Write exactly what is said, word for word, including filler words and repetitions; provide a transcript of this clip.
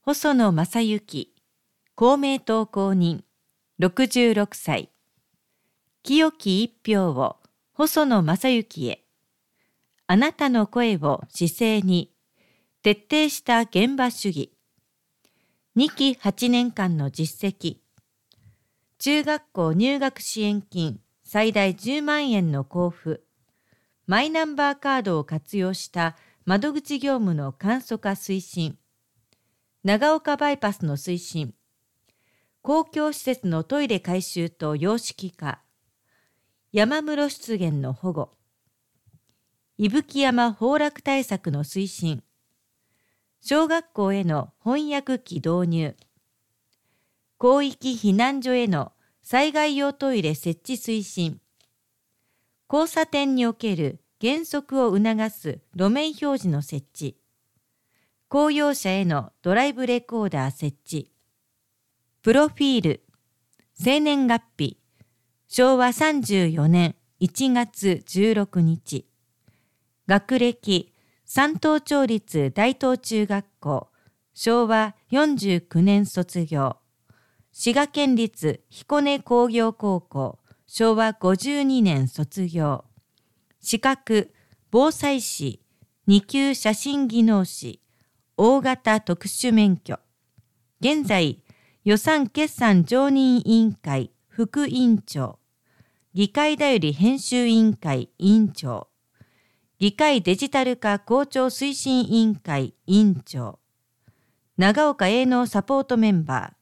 細野正幸、公明党公認、ろくじゅうろくさい。清き一票を細野正幸へ。あなたの声を市政に。徹底した現場主義。にきはちねんかんの実績。中学校入学支援金最大じゅうまんえんの交付。マイナンバーカードを活用した窓口業務の簡素化推進。長岡バイパスの推進。公共施設のトイレ改修と洋式化。山室湿原の保護。伊吹山崩落対策の推進。小学校への翻訳機導入。広域避難所への災害用トイレ設置推進。交差点における減速を促す路面標示の設置。公用車へのドライブレコーダー設置。プロフィール。生年月日。しょうわさんじゅうよねんいちがつじゅうろくにち。学歴。山東町立大東中学校。しょうわよんじゅうきゅうねん卒業。滋賀県立彦根工業高校。しょうわごじゅうにねん卒業。資格。防災士。にきゅう写真技能士。大型特殊免許。現在、予算決算常任委員会副委員長。議会だより編集委員会委員長。議会デジタル化校長推進委員会委員長。長岡営農サポートメンバー。